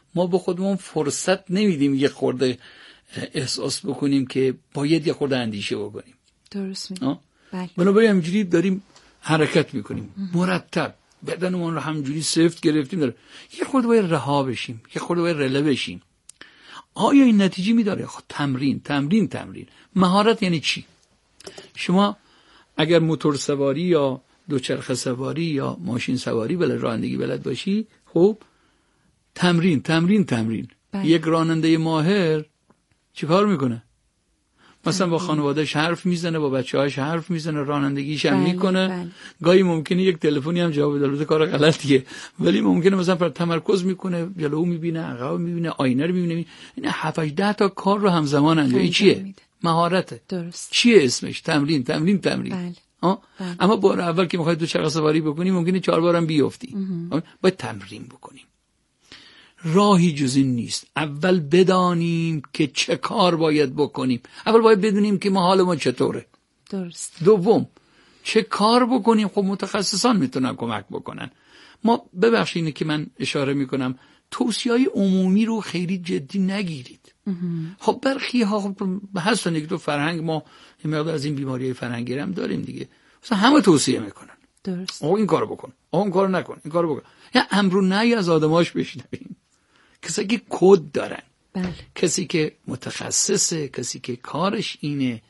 ما به خودمون فرصت نمیدیم یه خورده احساس بکنیم که باید یه خورده اندیشه بکنیم. درست میگم. بله. بنابراین همینجوری داریم حرکت میکنیم مرتب، بدنمون رو همینجوری سفت گرفتیم داره. یه خورده باید رها بشیم، یه خورده باید رله بشیم. آیا این نتیجه میداره؟ تمرین تمرین تمرین. مهارت یعنی چی؟ شما اگر موتور سواری یا دوچرخه سواری یا ماشین سواری بلد، رانندگی بلد باشی، خب تمرین تمرین تمرین. یک راننده ماهر چیکار میکنه؟ مثلا با خانواده‌اش حرف میزنه، با بچه‌هاش حرف میزنه، رانندگیش هم میکنه. گاهی ممکنه یک تلفنی هم جواب بده، کار غلطیه، ولی ممکنه مثلا پر تمرکز میکنه، جلو میبینه، عقب میبینه، آینه رو میبینه. این 7-8 تا کار رو همزمان انجام. این چیه؟ مهارته. درست. چیه اسمش؟ تمرین تمرین تمرین. اما بار اول که میخوای دوچرخه سواری بکنی ممکنه 4 بارم بیفتی. باید تمرین بکنیم. راهی جز این نیست. اول بدانیم که چه کار باید بکنیم. اول باید بدونیم که حال ما چطوره. درست. دوم چه کار بکنیم. خب متخصصان میتونن کمک بکنن. ما ببخشید که من اشاره میکنم توصیه‌های عمومی رو خیلی جدی نگیرید. خب برخی ها خب هستن یک دو فرهنگ، ما یه مقدار از این بیماری فرهنگی هم داریم دیگه، مثلا همه توصیه میکنن. درست. این کارو بکن، اون کارو نکن، این کارو بکن. یا امر و نهی از آدماش بشنویم. کسی که کد دارن، بله. کسی که متخصصه، کسی که کارش اینه.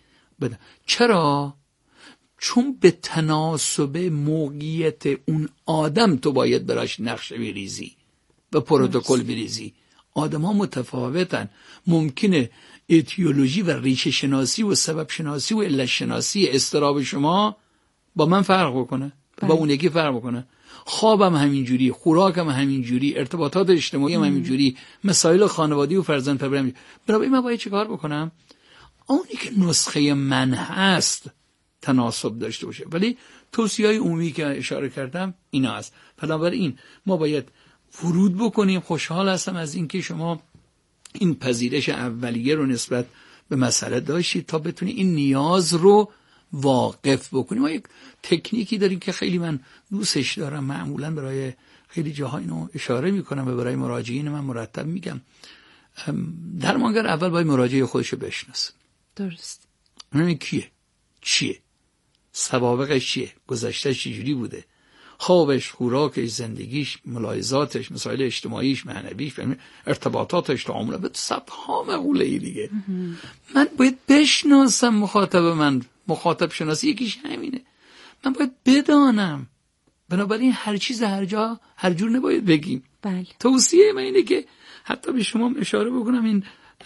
چرا؟ چون به تناسب موقعیت اون آدم تو باید براش نقشه بریزی و پروتکل بریزی. آدم ها متفاوتن. ممکنه اتیولوژی و ریشه شناسی و سبب شناسی و علت شناسی اضطراب شما با من فرق بکنه، با اون یکی فرق بکنه. خوابم همینجوری، خوراکم همینجوری، ارتباطات اجتماعی هم همینجوری، مسائل خانوادگی و فرزند پروری. بنابراین من باید چه کار بکنم؟ اونی که نسخه من هست تناسب داشته باشه. ولی توصیه‌های عمومی که اشاره کردم اینا هست. بنابراین ما باید ورود بکنیم. خوشحال هستم از اینکه شما این پذیرش اولیه رو نسبت به مسئله داشتید تا بتونید این نیاز رو واقف بکنیم. ما یک تکنیکی داریم که خیلی من دوستش دارم، معمولا برای خیلی جاها اینو اشاره میکنم و برای مراجعین من مرتب میگم. درمانگر اول باید مراجع خودشو بشناسه. درست. اون کیه؟ چیه؟ سوابقش چیه؟ گذشتهش چجوری بوده؟ خوابش، خوراکش، زندگیش، ملاحظاتش، مسائل اجتماعیش، معنویش، ارتباطاتش، تعاملات، به صدها مقوله دیگه. من باید بشناسم مخاطب من. مخاطب شناسی یکیش همینه. من باید بدانم. بنابراین هر چیز هر جا هر جور نباید بگیم. بله. توصیه من اینه که حتی به شما اشاره بکنم، این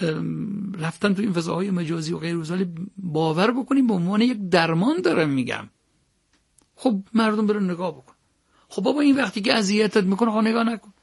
رفتن تو این فضاهای مجازی و غیر وزالی باور بکنیم به عنوان یک درمان دارم میگم. خب مردم برن نگاه بکن. خب بابا این وقتی که اذیتت میکنه خب نگاه نکن.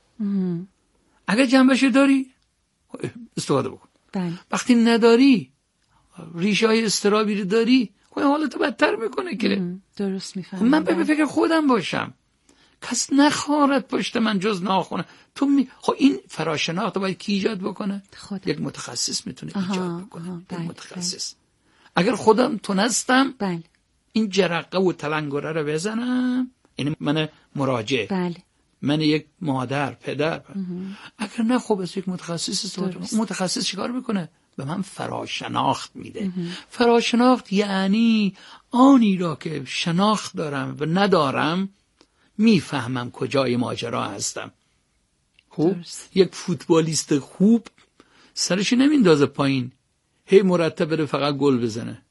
اگر جنبش داری استفاده بکن. بله. وقتی نداری، ریشه های اضطرابی رو داری، خب حالتو بدتر میکنه که. درست میفهمم. من به فکر خودم باشم، کس نخوارد پشت من جز ناخونه. خب این فراشناخت باید کی ایجاد بکنه؟ خودم. یک متخصص میتونه ایجاد بکنه. یک متخصص. اگر خودم تونستم این جرقه و تلنگره رو بزنم، این من مراجع، من یک مادر، پدر، اگر نه خب از یک متخصص استفاده کنم. متخصص چیکار میکنه؟ به من فراشناخت میده. فراشناخت یعنی آنی را که شناخت دارم و ندارم میفهمم کجای ماجرا هستم. خوب یک فوتبالیست خوب سرش نمیندازه پایین هی مرتب بره فقط گل بزنه.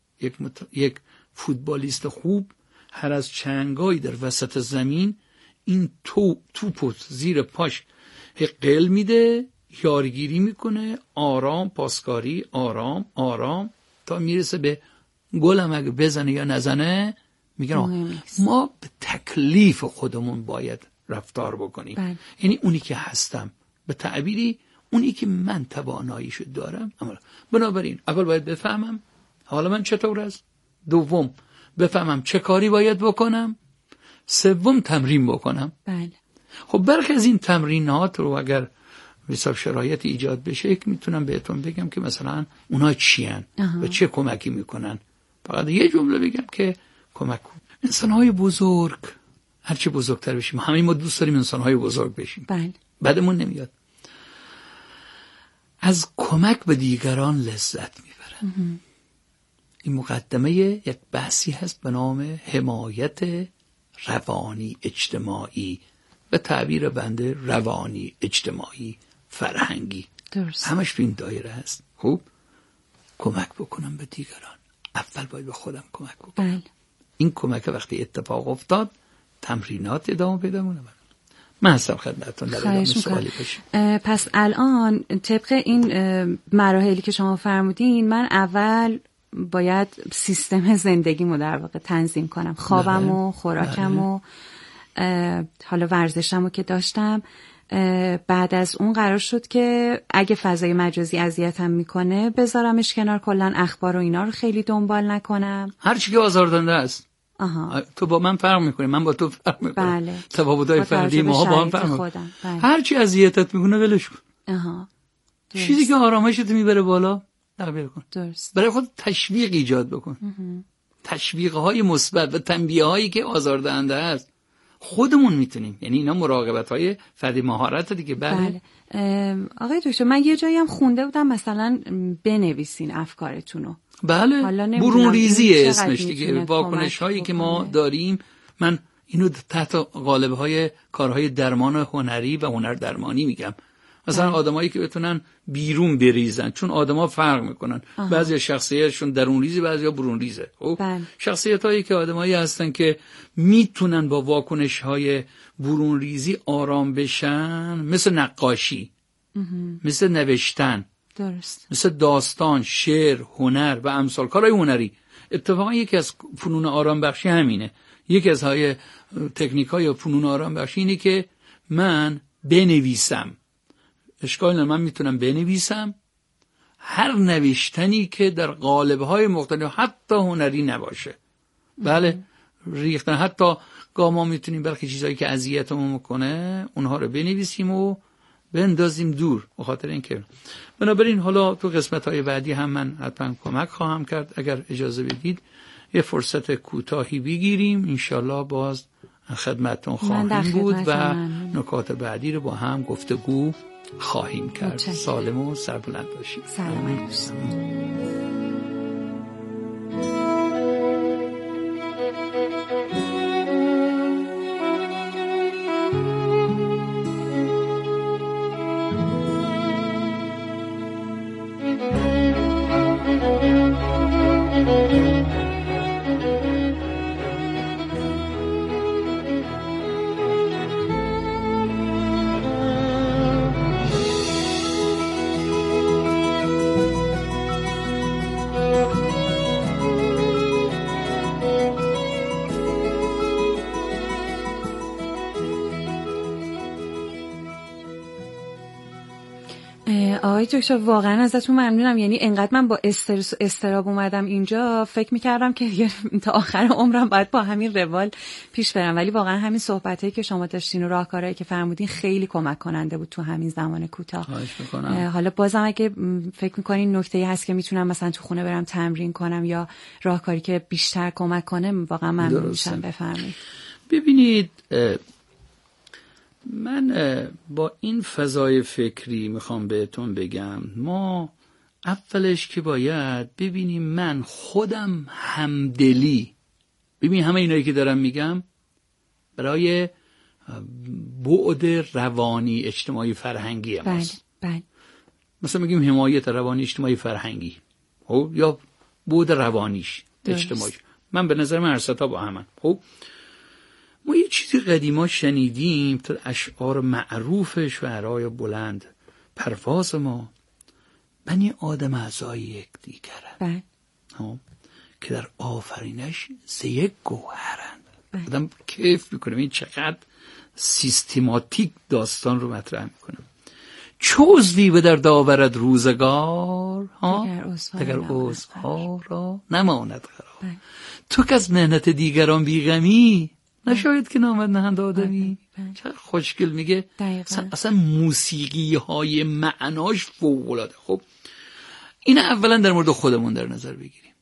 یک فوتبالیست خوب هر از چنگایی در وسط زمین این توپو زیر پاش قل میده، یارگیری میکنه، آرام، پاسکاری، آرام آرام تا میرسه به گلم. اگه بزنه یا نزنه میگن ما به تکلیف خودمون باید رفتار بکنیم. یعنی اونی که هستم، به تعبیری اونی که من تواناییشو دارم. بنابراین اول باید بفهمم حالا من چطور است. دوم بفهمم چه کاری باید بکنم. سوم تمرین بکنم. خب برخی از این تمرینات رو اگر حساب شرایط ایجاد بشه میتونم بهتون بگم که مثلا اونا چی هن و چه کمکی میکنن. فقط یه جمله بگم که کمک کن. انسان‌های بزرگ هرچی بزرگتر بشیم، همه ما دوست داریم انسان‌های بزرگ بشیم. بعدمون نمیاد. از کمک به دیگران لذت میبرن. این مقدمه یک بحثی هست به نام حمایت روانی اجتماعی، به تعبیر بنده روانی اجتماعی فرهنگی. درست. همش تو این دایره هست. خوب کمک بکنم به دیگران، اول باید به خودم کمک بکنم. بله. این کمک وقتی اتفاق افتاد تمرینات ادامه پیدا می‌کنه. من هستم خدمتتون در ادامه سوالی باشه. پس الان طبق این مراحلی که شما فرمودین، من اول باید سیستم زندگیمو در واقع تنظیم کنم، خوابم و خوراکم و حالا ورزشمو که داشتم. بعد از اون قرار شد که اگه فضای مجازی اذیتم میکنه بذارمش کنار، کلا اخبار و اینا رو خیلی دنبال نکنم. هر چی که آزاردهنده است. تو با من فرق میکنی، من با تو فرق میکنم. بله. تفاوت‌های فردی ما با هم فرق میکنه. بله. هر چی اذیتت میکنه ولش کن. چیزی که آرامشت میبره بالا تغییر کن. درست. برای خود تشویق ایجاد بکن. تشویق‌های مثبت و تنبیه‌هایی که آزاردهنده است خودمون میتونیم، یعنی اینا مراقبت‌های فردی مهارت دیگه. بله. آقای دکتر، من یه جایی هم خونده بودم مثلا بنویسین افکارتونو. بله، برون ریزیه اسمش دیگه. واکنش‌هایی که ما داریم، من اینو تحت قالب‌های کارهای درمان هنری و هنر درمانی میگم. مثلا آدمایی که بتونن بیرون بریزن، چون آدما فرق میکنن. بعضی شخصیتشون درون ریزه، بعضیا برون ریزه. خب شخصیتایی که آدمایی هستن که میتونن با واکنش‌های برون ریزی آرام بشن، مثل نقاشی، مثل نوشتن، درست، مثل داستان، شعر، هنر و امثال کارهای هنری. اتفاقا یکی از فنون آرام بخشی همینه. یکی از تکنیک‌های فنون آرام بخشی اینه که من بنویسم. اشکال نداره، من میتونم بنویسم، هر نوشتنی که در قالب‌های مختلف حتی هنری نباشه. بله، ریختن، حتی گاه ما میتونیم برخی چیزایی که اذیتمون میکنه اونها رو بنویسیم و بندازیم دور، به خاطر اینکه بنابراین حالا تو قسمت‌های بعدی هم من حتما کمک خواهم کرد. اگر اجازه بدید یه فرصت کوتاهی بگیریم، انشالله باز خدمتتون خواهیم بود و نکات بعدی رو با هم گفتگو خواهیم کرد. سالم و سربلند باشید. سلامت باشید. آقای دکتر واقعا ازتون ممنونم. یعنی انقدر من با استرس و اضطراب اومدم اینجا، فکر میکردم که تا آخر عمرم باید با همین روال پیش برم، ولی واقعا همین صحبتایی که شما داشتین و راهکارهایی که فرمودین خیلی کمک کننده بود تو همین زمان کوتاه. حالا بازم اگه فکر میکنین نکته‌ای هست که میتونم مثلا تو خونه برم تمرین کنم یا راهکاری که بیشتر کمک کنه، واقعا ممنون میشم. بفرمایید. ببینید، من با این فضای فکری میخوام بهتون بگم، ما اولش که باید ببینیم من خودم همدلی، ببین همه اینایی که دارم میگم برای بعد روانی اجتماعی فرهنگی هم هست. بله. مثلا میگیم حمایت روانی اجتماعی فرهنگی یا بعد روانیش اجتماعی. من به نظر من هر ستا با همن. ما یه چیزی قدیما شنیدیم تو اشعار معروف شعرای بلند، پرواز ما بنی آدم اعضای یک دیگرند که در آفرینش ز یک گوهرند. آدم کیف میکنه این چقدر سیستماتیک داستان رو مطرح میکنه. چو عضوی به درد آورد روزگار، دگر عضوها را نماند قرار. تو که از محنت دیگران بیغمی، نشاید که نامد نهند آدمی. چقدر خوشگل میگه. اصلا موسیقی های معناش فوق‌العاده. خب این اولا در مورد خودمون در نظر بگیریم.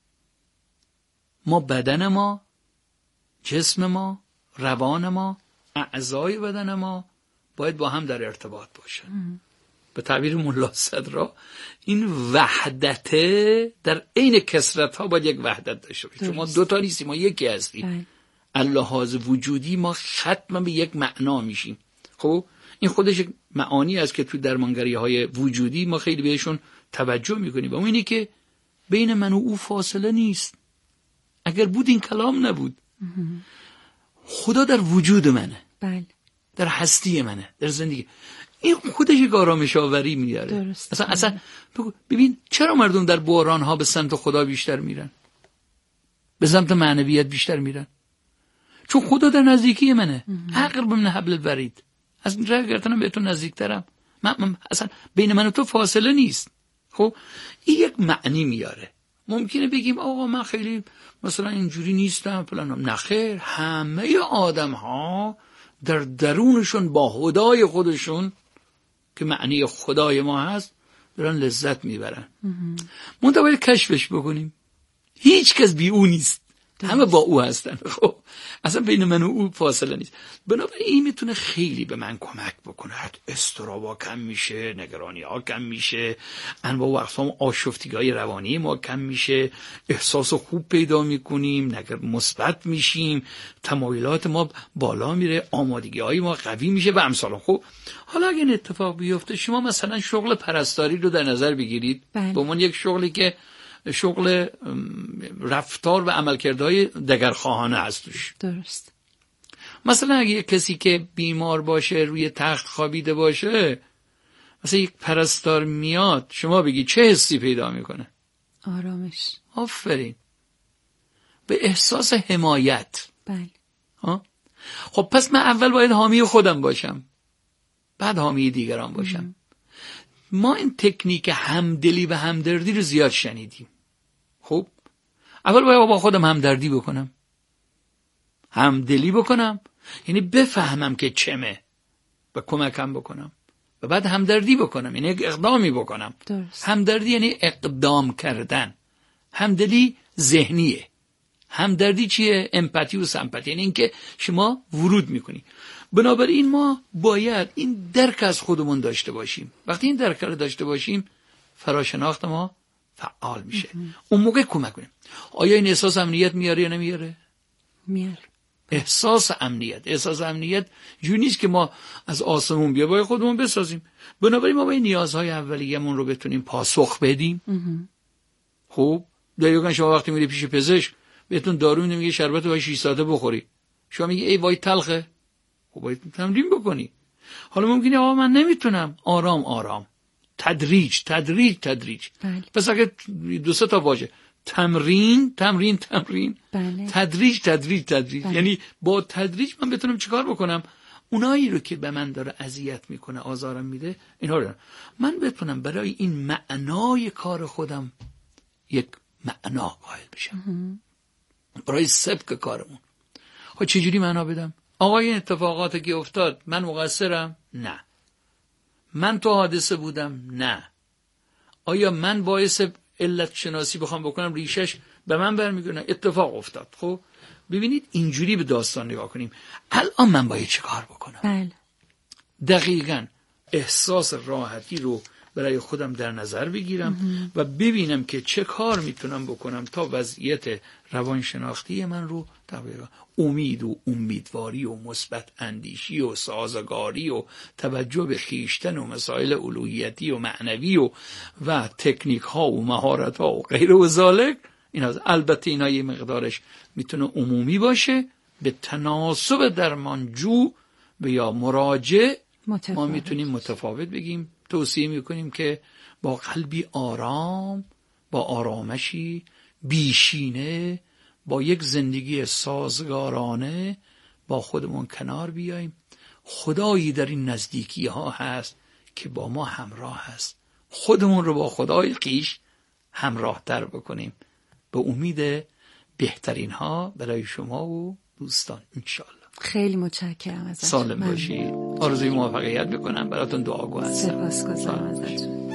ما بدن ما، جسم ما، روان ما، اعضای بدن ما باید با هم در ارتباط باشن. به تعبیر ملا صدرا این وحدت در عین کثرت ها باید یک وحدت داشته باشه. چون ما دوتا نیستیم، ما یکی هستیم. اللحاظ وجودی ما ختم به یک معنا میشیم. خب این خودش یک معانی است که تو درمانگری های وجودی ما خیلی بهشون توجه میکنیم. و اون اینه که بین من و او فاصله نیست. اگر بود این کلام نبود. خدا در وجود منه. بله. در هستی منه، در زندگی. این خودش یک آرامش آوری میاره. اصلا ببین چرا مردم در بحران ها به سمت خدا بیشتر میرن؟ به سمت معنویت بیشتر میرن. چون خدا در نزدیکی منه. اقرب من حبل الورید. از این راه گرفتنم بهتون نزدیکترم. من اصلا بین من و تو فاصله نیست. خب این یک معنی میاره. ممکنه بگیم آقا من خیلی مثلا اینجوری نیستم فلان. نه خیر، همه آدم ها در درونشون با خدای خودشون که معنی خدای ما هست دارن لذت میبرن. منتها باید کشفش بکنیم. هیچ کس بی او نیست، همه با او هستن. خب اصلا بین من و او فاصله نیست. بنابراین این میتونه خیلی به من کمک بکنه. استرابا کم میشه، نگرانی ها کم میشه، انواع و اقسام آشفتگی های روانی ما کم میشه، احساس خوب پیدا میکنیم، مثبت میشیم، تمایلات ما بالا میره، آمادگی های ما قوی میشه و امثال. خب حالا اگه این اتفاق بیفته، شما مثلا شغل پرستاری رو در نظر بگیرید به عنوان یک شغلی که شغل رفتار و عملکردهای دگرخواهانه هستش. درست. مثلا اگه یک کسی که بیمار باشه، روی تخت خوابیده باشه، مثلا یک پرستار میاد، شما بگی چه حسی پیدا میکنه؟ آرامش. آفرین. به احساس حمایت. بله. خب پس من اول باید حامی خودم باشم، بعد حامی دیگران باشم. ما این تکنیک همدلی و همدردی رو زیاد شنیدیم. خب اول باید با خودم همدردی بکنم، همدلی بکنم، یعنی بفهمم که چمه و کمکم بکنم، و بعد همدردی بکنم، یعنی اقدامی بکنم. درست. همدردی یعنی اقدام کردن. همدلی ذهنیه. همدردی چیه؟ امپاتی و سمپاتی، یعنی اینکه شما ورود میکنی. بنابراین ما باید این درک از خودمون داشته باشیم. وقتی این درک رو داشته باشیم، فراشناخت ما فعال میشه. اون موقع کمک کنیم. آیا این احساس امنیت میاره یا نمیاره؟ میاره. احساس امنیت جوری نیست که ما از آسمون بیا باید خودمون بسازیم. بنابراین ما باید نیازهای اولیه‌مون رو بتونیم پاسخ بدیم. خب دقیقاً شما وقتی میری پیش پزشک بهتون دارو نمیگه شربت وای 6 ساعته بخوری، شما میگی ای وای تلخه. خب باید تمرین بکنی. حالا ممکنه آقا من نمیتونم. آرام تدریج. بله. پس اگه 2-3 تا واژه تمرین بله. تدریج. یعنی با تدریج من بتونم چیکار بکنم؟ اونایی رو که به من داره اذیت میکنه، آزارم میده، اینها رو من بتونم برای این معنای کار خودم یک معنا قائل بشم. برای سبک کارمون. خب چجوری معنا بدم؟ آقا این اتفاقاتی که افتاد من مقصرم؟ نه. من تو حادثه بودم؟ نه. آیا من باعث علت شناسی بخوام بکنم ریشش به من برمیگرده؟ اتفاق افتاد. خب ببینید اینجوری به داستان نگاه کنیم. الان من باید چه کار بکنم؟ بله. دقیقاً احساس راحتی رو برای خودم در نظر بگیرم و ببینم که چه کار میتونم بکنم تا وضعیت روانشناختی من رو تغییر کنم. امید و امیدواری و مثبت اندیشی و سازگاری و توجه به خویشتن و مسائل الوهیتی و معنوی و تکنیک ها و مهارت ها و غیر و ذالک. البته اینا یه مقدارش میتونه عمومی باشه، به تناسب درمانجو و یا مراجع ما میتونیم متفاوت بگیم. توصیه میکنیم که با قلبی آرام، با آرامشی بیشینه، با یک زندگی سازگارانه با خودمون کنار بیاییم. خدایی در این نزدیکی ها هست که با ما همراه هست. خودمون رو با خدای خویش همراه تر بکنیم. به امید بهترین ها برای شما و دوستان انشالله. خیلی متشکرم ازتون. سالم باشید. آرزوی موفقیت بکنم. براتون دعا گو هستم. سپاسگزارم ازتون.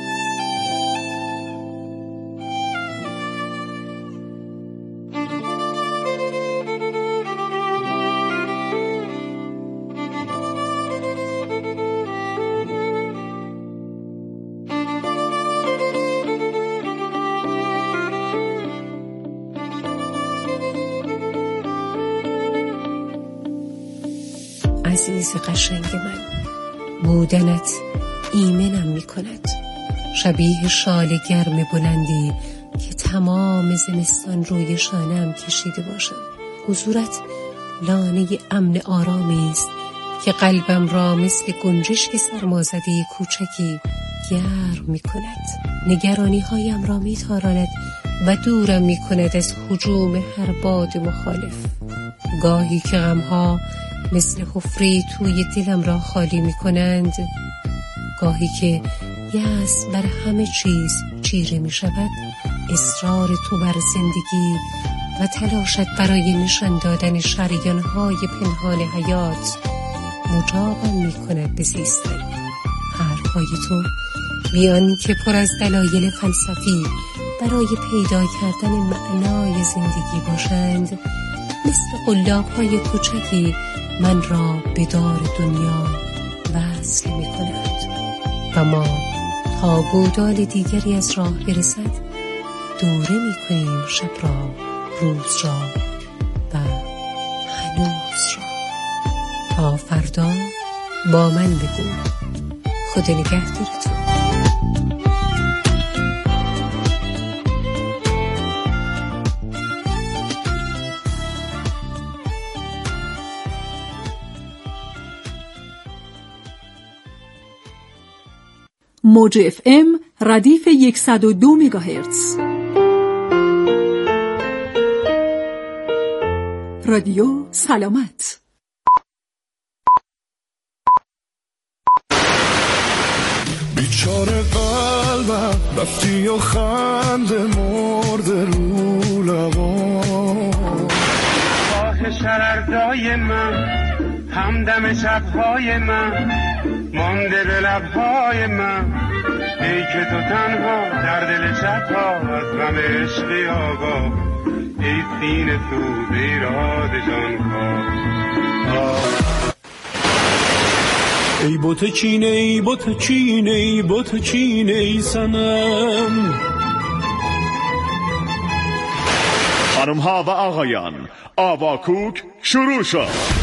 عزیز قشنگ من. بودنت ایمنم می کند، شبیه شال گرم بلندی که تمام زمستان روی شانه‌ام کشیده باشم. حضورت لانه امن آرامی است که قلبم را مثل گنجشک سرمازده کوچکی گرم می کند. نگرانی هایم را می تاراند و دورم می کند از هجوم هر باد مخالف. گاهی که غمها مثل حفره توی دلم را خالی می کنند، گاهی که یأس بر همه چیز چیره می شود، اصرار تو بر زندگی و تلاشت برای نشان دادن شریان‌های پنهان حیات مجابم می کند به زیستن. حرفهای تو بیان که پر از دلایل فلسفی برای پیدا کردن معنای زندگی باشند، مثل قلاب‌های کوچکی من را به دار دنیا وصل می کند و ما تا گودال دیگری از راه برسد دوره می کنیم شب را، روز را و هنوز را. تا فردا با من بگو. خدا نگهدارتون. موج FM ردیف 102 مگاهرتز. رادیو سلامت. بیچاره قلبم رفتی و خنده مرده رو لبام. آه شرردای من، همدم شبهای من، مانده به لبهای من. ای که تو تنها در دل شبها از غم عشقی آگاه، ای سینه سوز ایراد جانکاه. ای بوت چینه، ای بوت چینه، ای بوت چینه، ای سنم. خانم ها و آقایان، آواکوک شروع شد.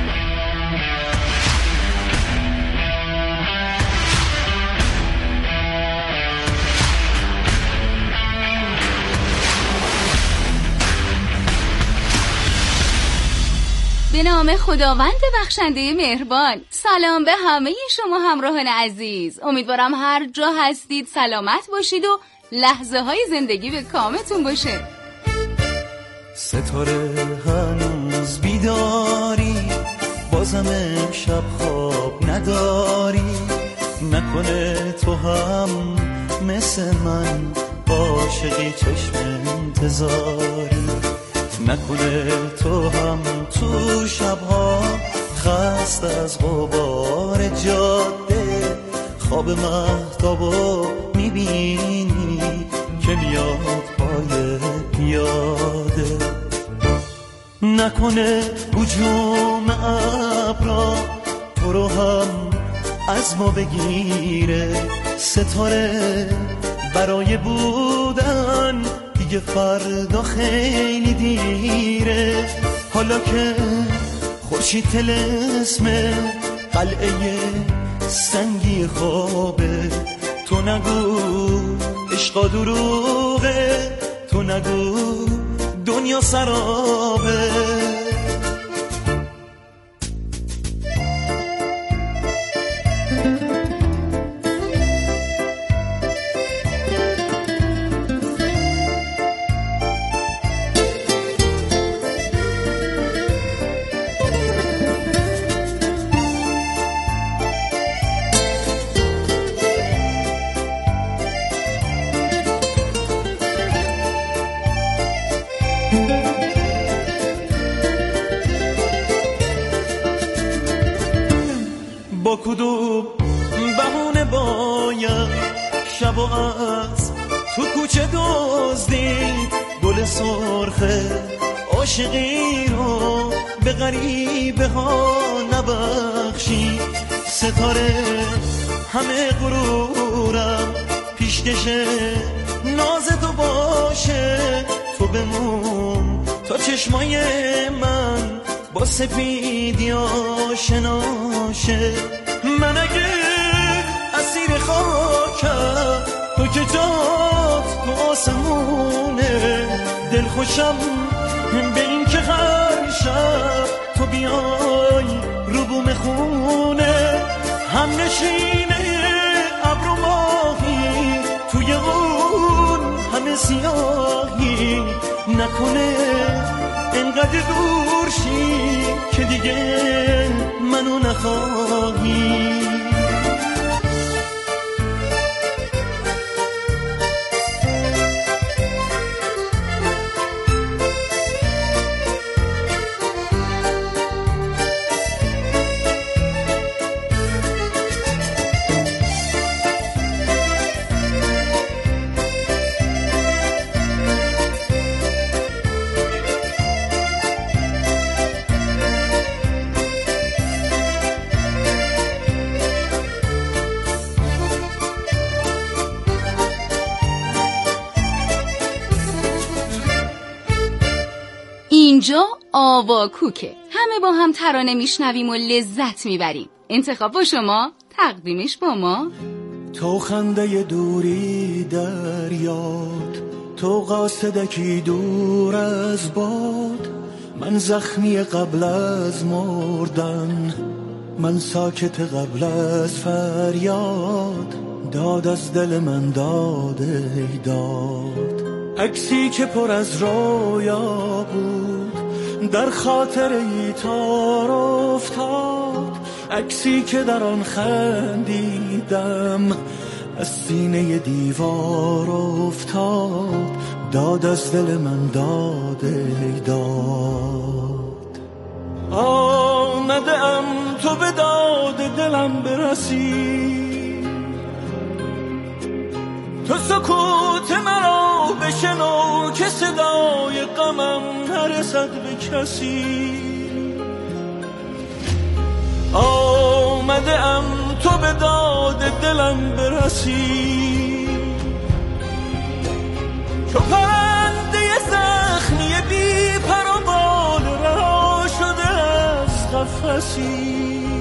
به نام خداوند بخشنده مهربان. سلام به همه شما همراهان عزیز. امیدوارم هر جا هستید سلامت باشید و لحظه های زندگی به کامتون باشه. ستاره هنوز بیداری، بازم امشب خواب نداری. نکنه تو هم مثل من عاشقی چشم انتظاری. نکنه تو هم تو شبها خسته از غبار جاده خواب مهتابو میبینی که میاد پای پیاده. نکنه هجوم ابرا تو رو هم از ما بگیره. ستاره برای بودن دیگه فردا خیلی دیره. حالا که خورشید طلسم قلعه سنگی خوابه، تو نگو عشقا دروغه، تو نگو دنیا سرابه. با کدوم بهونه باید شب و از تو کوچه دزدید گل سرخه عاشقی رو به غریبه ها نبخشی. ستاره همه غرورم پیشکشه ناز تو باشه. تو بمون تا چشمای من با سپیدی آشناشه. من اگه اسیر خاکم تو که جات تو آسمونه، دل خوشم به این که هر شب تو بیای رو بوم خونه. هم نشینه ابر و ماهی توی اون همه سیاهی، نکنه انقدر دور شی که دیگه منو نخواهی. اینجا آواکوکه، همه با هم ترانه میشنویم و لذت میبریم. انتخاب با شما، تقدیمش با ما. تو خنده دوری در یاد، تو قاصدکی دور از باد. من زخمی قبل از مردن، من ساکت قبل از فریاد. داد از دل من داد ای داد. عکسی که پر از رویا بود در خاطر ای تار افتاد. عکسی که در آن خندیدم از سینه دیوار افتاد. داد از دل من داد ای داد. آمده ام تو به داد دلم برسی، تو سکوت مرا بشنو که صدای غمم نرسد به کسی. آمده ام تو به داد دلم برسی، چو پرنده زخمی بی پر و بال رها شده از قفسی.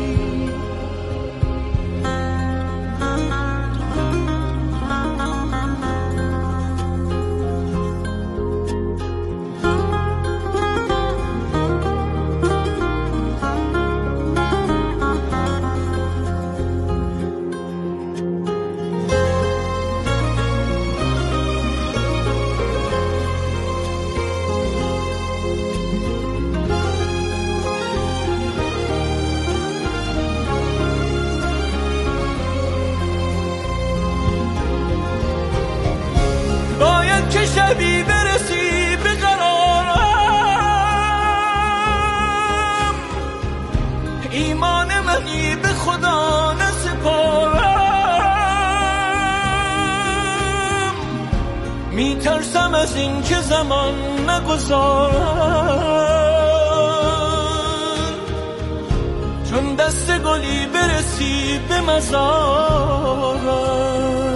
شبی برسی به قرارم، ایمان منی به خدا نسپارم. میترسم از این که زمان نگذارم، چون دست گلی برسی به مزارم.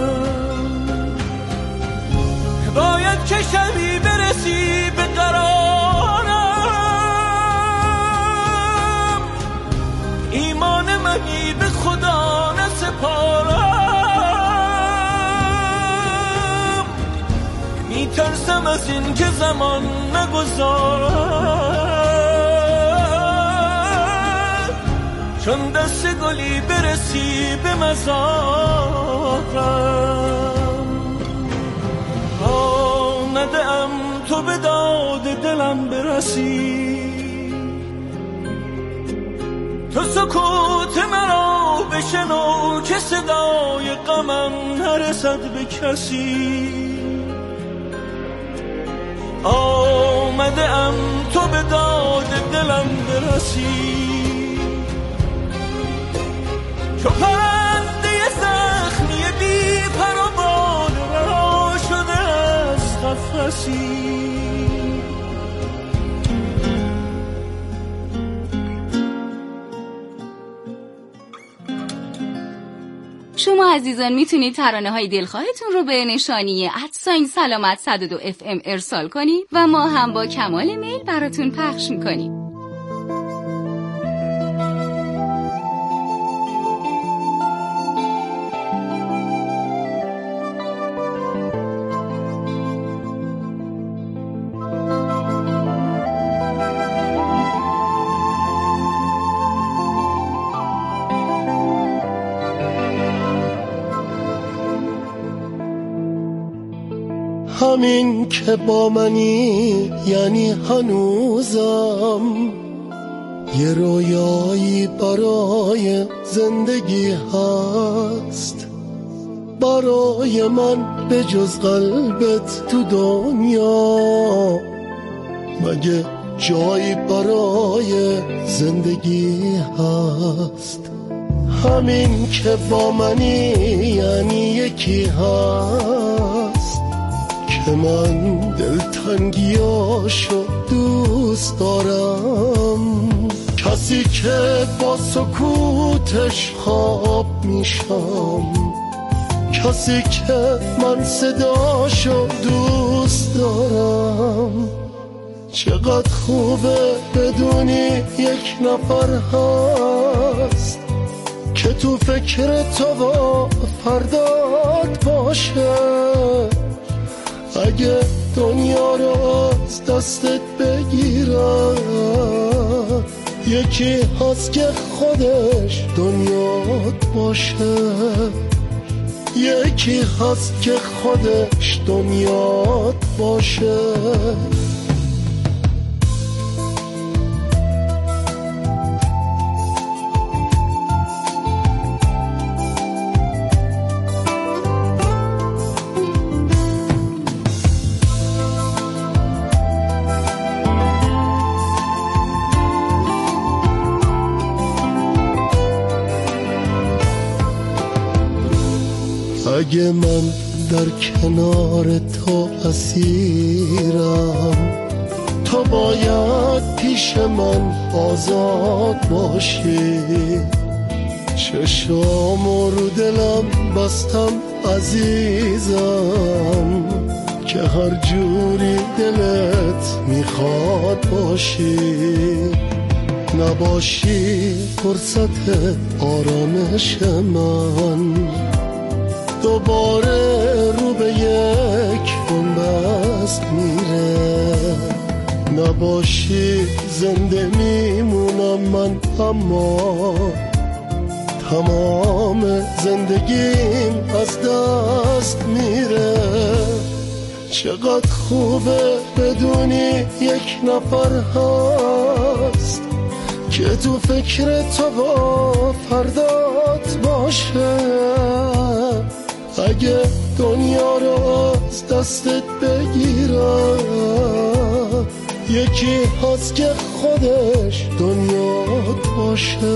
باید که شبی برسی به قرارم، ایمان منی به خدا نسپارم. میترسم از این که زمان نگذارم، چون دست گلی برسی به مزارم. آمده ام تو به داد دلم برسی، تو سکوت مرا بشنو که صدای غمم نرسد به کسی. آمده ام تو به داد دلم برسی، چو پرنده زخمی بی پر و بال رها شده از قفسی. شما عزیزان میتونید ترانه های دلخواهتون رو به نشانی @سلامت 102 FM ارسال کنید و ما هم با کمال میل براتون پخش میکنیم. همین که با منی یعنی هنوزم یه رویایی برای زندگی هست، برای من به جز قلبت تو دنیا مگه جایی برای زندگی هست. همین که با منی یعنی یکی هست که من دلتنگیاشو دوست دارم، کسی که با سکوتش خواب میشم، کسی که من صداشو دوست دارم. چقدر خوبه بدونی یک نفر هست که تو فکر تو و فردات باشه. اگه دنیا رو از دستت بگیره یکی هست که خودش دنیات باشه، یکی هست که خودش دنیات باشه. اگه من در کنار تو اسیرم، تو باید پیش من آزاد باشی. چشامو رو دلم بستم عزیزم که هر جوری دلت میخواد باشی. نباشی فرصت آرامش من، دوباره رو به یک بنبست میره. نباشی زنده میمونم من، اما تمام زندگیم از دست میره. چقدر خوبه بدونی یک نفر هست که تو فکر تو و فردات باشه. اگه دنیا رو از دستت بگیره یکی هست که خودش دنیات باشه،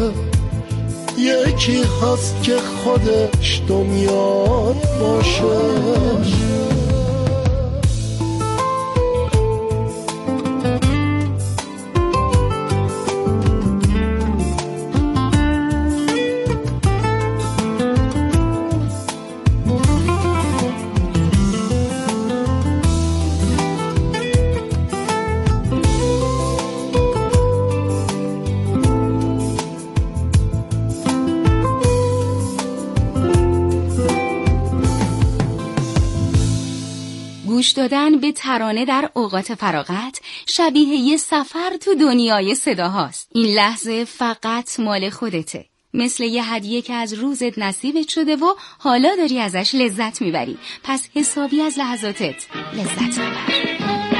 یکی هست که خودش دنیات باشه. گوش دادن به ترانه در اوقات فراغت شبیه یه سفر تو دنیای صداهاست. این لحظه فقط مال خودته، مثل یه هدیه که از روزت نصیبت شده و حالا داری ازش لذت میبری. پس حسابی از لحظاتت لذت ببر.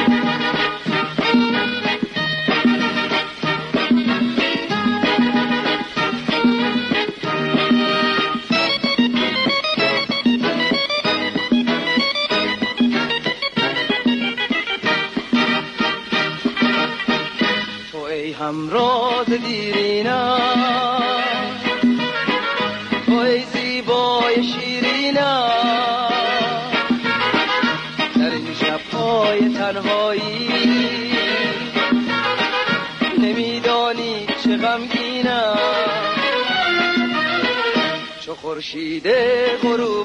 همراز دیرینم، توی زیبای شیرینم، در این شب‌های تنهایی نمیدانی چه غمگینم. چو خورشید غروب